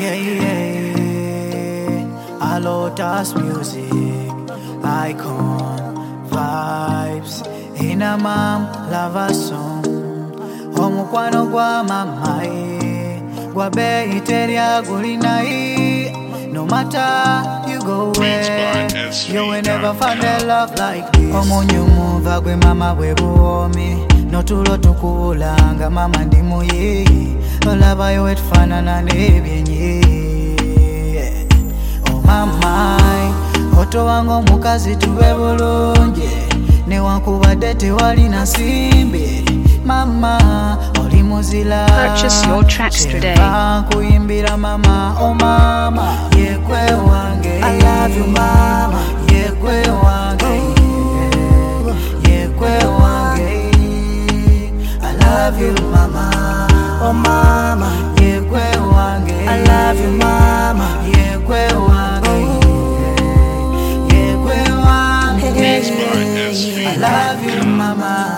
A Lotus Music, Icon Vibes, Inamam Lava Song, Omukwano gwa mama gwa beiteria gulinai. No matter you go where, you will never find a love like this. Omunyumu vagwe mama bwe buomi, notulo tukulanga mama ndimu ye. Olaba yo etfanana nebyenye. Oh mama, oto wango mukazi tuwe bulungi, newankubadde tewali na simbi. Mama, oli muzila. Purchase your tracks today. Kuimbira mama, oh mama, yekwe wange. I love you mama, yekwe wange. Yekwe wange. I love you mama, oh mama, yekwe wange. I love you mama, yekwe wange. Yekwe wange. I love you mama.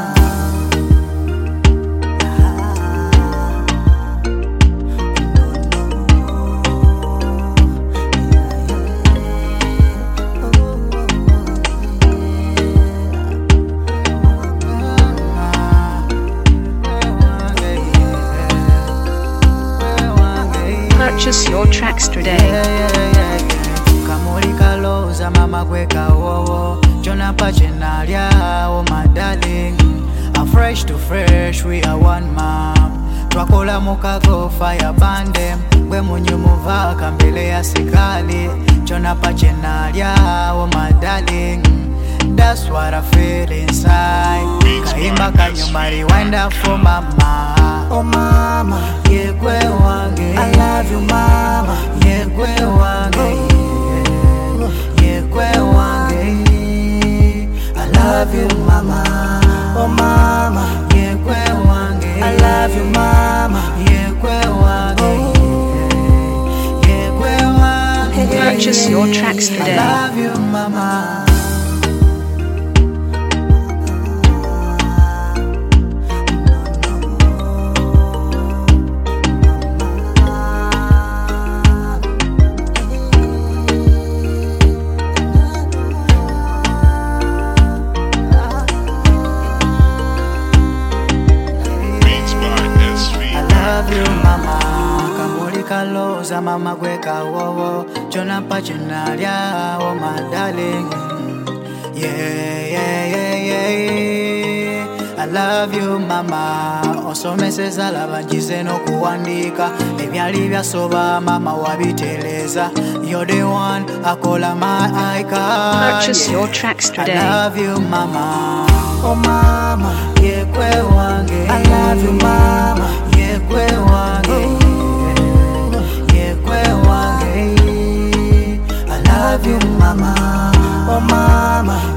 Purchase your tracks today. Kamulika loza mama gweka wowo, Jona pachenalya, oh my darling. A fresh to fresh, we are one mom. Twakola mukago fire bandem, gwe munyumuva kambele ya sikali. Jona pachenalya, oh my darling. That's what I feel inside. Kaimba kanyuma rewind up for mama. Oh mama, yekwe wange. I love you mama, yekwe wange. Yekwe wange. I love you mama, oh mama, yekwe wange. I love you mama, yekwe wange. Yekwe wange. Purchase your tracks today. I love you mama. Kaloza mama gweka wowo, Jona pachenalya, oh my darling. I love you mama. Osomeseza labanjize nokuwandika, ebyali byasoba mama wabiteleza. You're the one, akola my icon. Purchase your tracks today. I love you mama, oh mama, yekwe wange. I love you mama, yekwe wange. I love you mama, oh mama,